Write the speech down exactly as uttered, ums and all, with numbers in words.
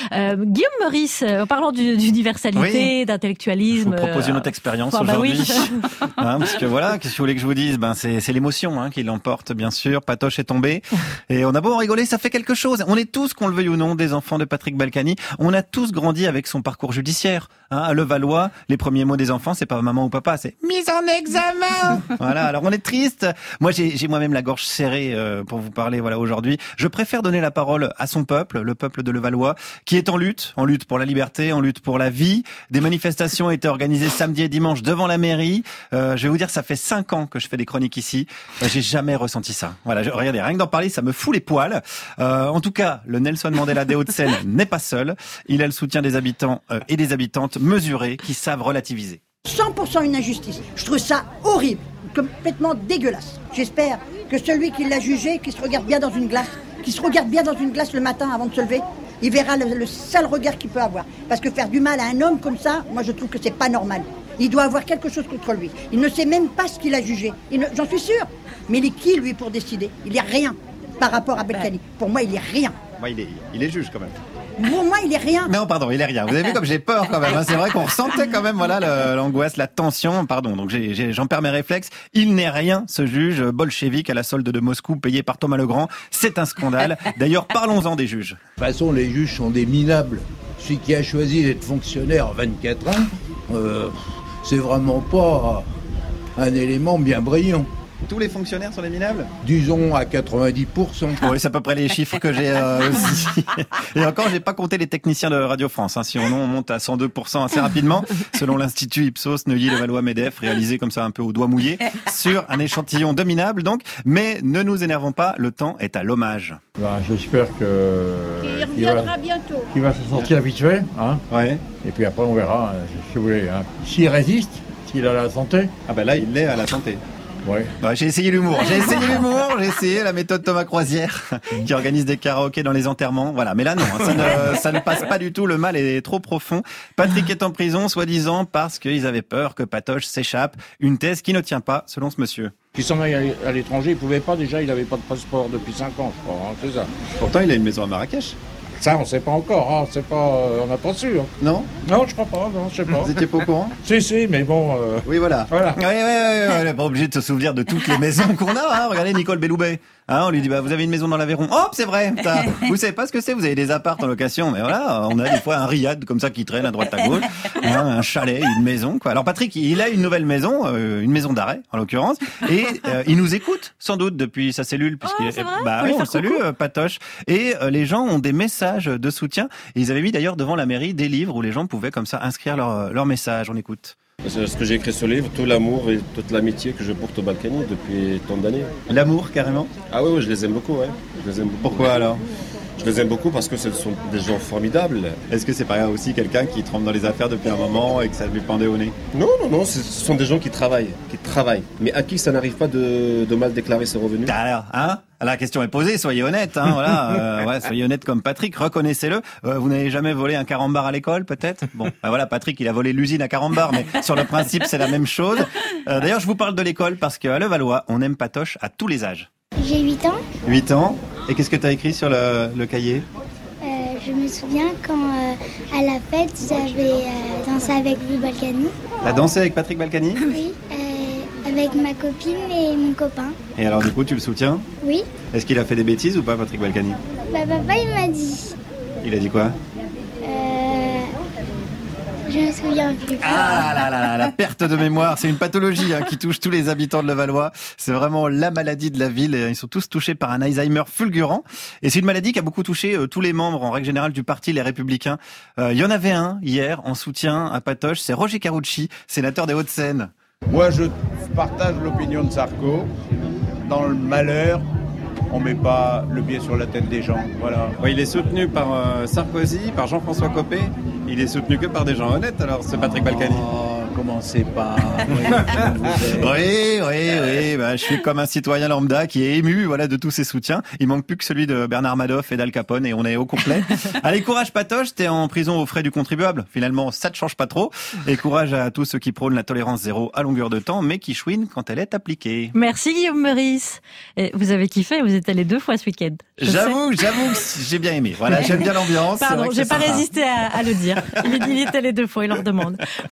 Euh, Guillaume Meurice, en parlant d'universalité, oui. d'intellectualisme... Je vous propose une autre expérience euh, aujourd'hui. Bah oui. hein, parce que voilà, qu'est-ce que vous voulez que je vous dise, ben, c'est, c'est l'émotion hein, qui l'emporte, bien sûr. Patoche est tombé. Et on a beau en rigoler, ça fait quelque chose. On est tous, qu'on le veuille ou non, des enfants de Patrick Balkany. On a tous grandi avec son parcours judiciaire. Hein, à Levallois, les premiers mots des enfants, c'est pas maman ou papa, c'est mise en examen. Voilà, alors on est triste. Moi, j'ai, j'ai moi-même la gorge serrée euh, pour vous parler voilà aujourd'hui. Je préfère donner la parole à son peuple, le peuple de Levallois, qui est en lutte, en lutte pour la liberté, en lutte pour la vie. Des manifestations étaient organisées samedi et dimanche devant la mairie. Euh, je vais vous dire, ça fait cinq ans que je fais des chroniques ici. Euh, j'ai jamais ressenti ça. Voilà, je, regardez, rien que d'en parler, ça me fout les poils. Euh, en tout cas, le Nelson Mandela des Hauts-de-Seine n'est pas seul. Il a le soutien des habitants euh, et des habitantes mesurés qui savent relativiser. cent pour cent une injustice. Je trouve ça horrible, complètement dégueulasse. J'espère que celui qui l'a jugé, qui se regarde bien dans une glace, qui se regarde bien dans une glace le matin avant de se lever, il verra le, le sale regard qu'il peut avoir. Parce que faire du mal à un homme comme ça, moi je trouve que c'est pas normal. Il doit avoir quelque chose contre lui. Il ne sait même pas ce qu'il a jugé. Il ne, j'en suis sûr. Mais il est qui lui pour décider? Il est rien par rapport à Balkany. Pour moi, il est rien. Moi, il est, il est juge quand même. Pour moi, il est rien. Non, pardon, il est rien. Vous avez vu comme j'ai peur quand même. Hein. C'est vrai qu'on ressentait quand même, voilà, le, l'angoisse, la tension. Pardon. Donc j'ai, j'ai, j'en perds mes réflexes. Il n'est rien, ce juge bolchevique à la solde de Moscou, payé par Thomas Legrand. C'est un scandale. D'ailleurs, parlons-en des juges. De toute façon, les juges sont des minables. Celui qui a choisi d'être fonctionnaire à vingt-quatre ans, euh, c'est vraiment pas un élément bien brillant. Tous les fonctionnaires sont des minables ? Disons à quatre-vingt-dix pour cent. Oui, c'est à peu près les chiffres que j'ai euh, aussi. Et encore, j'ai pas compté les techniciens de Radio France. Hein. Si on, on monte à cent deux pour cent assez rapidement, selon l'Institut Ipsos, Neuilly-Levallois-Medef, réalisé comme ça un peu au doigt mouillé, sur un échantillon de minables donc. Mais ne nous énervons pas, le temps est à l'hommage. Ben, j'espère que... Il reviendra bientôt. Qu'il va se sentir habitué. Hein. Ouais. Et puis après, on verra, si vous voulez. Hein. S'il résiste, s'il a la santé. Ah ben là, il l'est à la santé. Ouais. Ouais, j'ai essayé l'humour, j'ai essayé l'humour, j'ai essayé la méthode Thomas Croisière qui organise des karaokés dans les enterrements. Voilà, mais là non, ça ne, ça ne passe pas du tout, le mal est trop profond. Patrick est en prison, soi-disant, parce qu'ils avaient peur que Patoche s'échappe. Une thèse qui ne tient pas, selon ce monsieur. Qu'il s'en aille à l'étranger, il pouvait pas, déjà il n'avait pas de passeport depuis cinq ans, je crois, hein, c'est ça. Pourtant, il a une maison à Marrakech. Ça, on sait pas encore, hein, c'est pas, on n'a pas su. Hein. Non ? Non, je crois pas, non, je sais pas. Vous étiez pas au courant ? Si, si, mais bon... Euh... Oui, voilà. Voilà. Oui, oui, oui, on n'est pas obligé de se souvenir de toutes les maisons qu'on a. Hein. Regardez Nicole Belloubet. Hein, on lui dit, bah, vous avez une maison dans l'Aveyron. Hop, c'est vrai. Ça, vous savez pas ce que c'est, vous avez des apparts en location. Mais voilà, on a des fois un riad comme ça qui traîne à droite à gauche. Hein, un chalet, une maison, quoi. Alors Patrick, il a une nouvelle maison, euh, une maison d'arrêt, en l'occurrence. Et euh, il nous écoute, sans doute, depuis sa cellule. Puisqu'il oh, c'est vrai bah oui, on salue euh, Patoche. Et euh, les gens ont des messages de soutien. Et ils avaient mis d'ailleurs devant la mairie des livres où les gens pouvaient comme ça inscrire leur, leur message. On écoute. C'est ce que j'ai écrit ce livre, tout l'amour et toute l'amitié que je porte au Balkany depuis tant d'années. L'amour, carrément ? Ah oui, oui, je les aime beaucoup, ouais. Je les aime beaucoup. Pourquoi alors ? Je les aime beaucoup parce que ce sont des gens formidables. Est-ce que c'est pas aussi quelqu'un qui trempe dans les affaires depuis un moment et que ça lui pendait au nez ? Non, non, non, ce sont des gens qui travaillent, qui travaillent. Mais à qui ça n'arrive pas de, de mal déclarer ses revenus ? Alors, hein ? La question est posée, soyez honnête, hein, voilà, euh, ouais, soyez honnête comme Patrick, reconnaissez-le. Euh, vous n'avez jamais volé un carambar à l'école, peut-être ? Bon, ben voilà, Patrick, il a volé l'usine à carambar, mais sur le principe, c'est la même chose. Euh, d'ailleurs, je vous parle de l'école parce qu'à Levallois, on aime Patoche à tous les âges. J'ai huit ans. huit ans. Et qu'est-ce que tu as écrit sur le, le cahier ? euh, Je me souviens quand, euh, à la fête, j'avais euh, dansé avec vous, Balkany. T'as dansé avec Patrick Balkany ? Oui. Euh, avec ma copine et mon copain. Et alors, du coup, tu le soutiens ? Oui. Est-ce qu'il a fait des bêtises ou pas, Patrick Balkany ? Bah, papa, il m'a dit. Il a dit quoi ? Euh... Je me souviens plus. Ah là là là, la perte de mémoire, c'est une pathologie hein, qui touche tous les habitants de Levallois. C'est vraiment la maladie de la ville. Ils sont tous touchés par un Alzheimer fulgurant. Et c'est une maladie qui a beaucoup touché euh, tous les membres, en règle générale, du parti Les Républicains. Euh, il y en avait un hier en soutien à Patoche, c'est Roger Carucci, sénateur des Hauts-de-Seine. Moi, je partage l'opinion de Sarko. Dans le malheur, on met pas le pied sur la tête des gens. Voilà. Ouais, il est soutenu par euh, Sarkozy, par Jean-François Copé. Il est soutenu que par des gens honnêtes, alors, ce Patrick Balkany. Oh, commencez pas. Oui, oui, oui. Bah, je suis comme un citoyen lambda qui est ému, voilà, de tous ses soutiens. Il manque plus que celui de Bernard Madoff et d'Al Capone et on est au complet. Allez, courage Patoche, t'es en prison aux frais du contribuable. Finalement, ça te change pas trop. Et courage à tous ceux qui prônent la tolérance zéro à longueur de temps, mais qui chouinent quand elle est appliquée. Merci Guillaume Meurice. Et vous avez kiffé, vous êtes allé deux fois ce week-end. Je J'avoue, sais. j'avoue que j'ai bien aimé. Voilà, j'aime bien l'ambiance. Pardon, j'ai pas sympa. résisté à, à le dire. Il, il est allé deux fois, il leur demande.